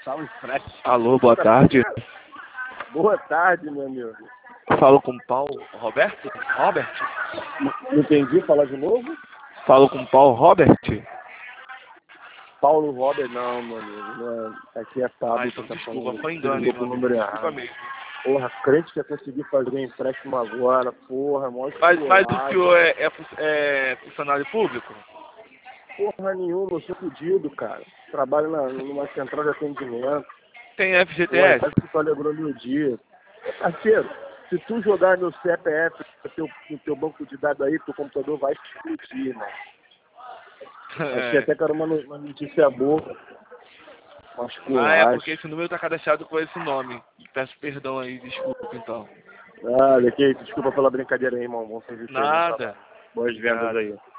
Salve, Fred. Alô, boa tarde. Boa tarde, meu amigo. Falo com o Paulo Roberto? Robert? Não entendi, falar de novo? Falo com o Paulo Robert? Paulo Robert, não, meu amigo. Não é. Aqui é Pablo. Então, Tá desculpa, falando. foi engano, Desculpa o número desculpa errado. mesmo. Porra, crente que ia conseguir fazer empréstimo agora, porra, mó Mas esculacho. o senhor é funcionário público? Porra nenhuma, eu sou fudido, cara. Trabalho numa central de atendimento. Tem Porra, FGTS? parece que tu alegrou meu dia. Parceiro, se tu jogar meu CPF no teu banco de dados aí, teu computador vai explodir, né? Achei até que era uma notícia boa. Mas Porque esse número tá cadastrado com esse nome. Peço perdão aí, desculpa então. Desculpa pela brincadeira aí, irmão. Bom serviço aí, bom Nada. trabalho. Boas vendas aí.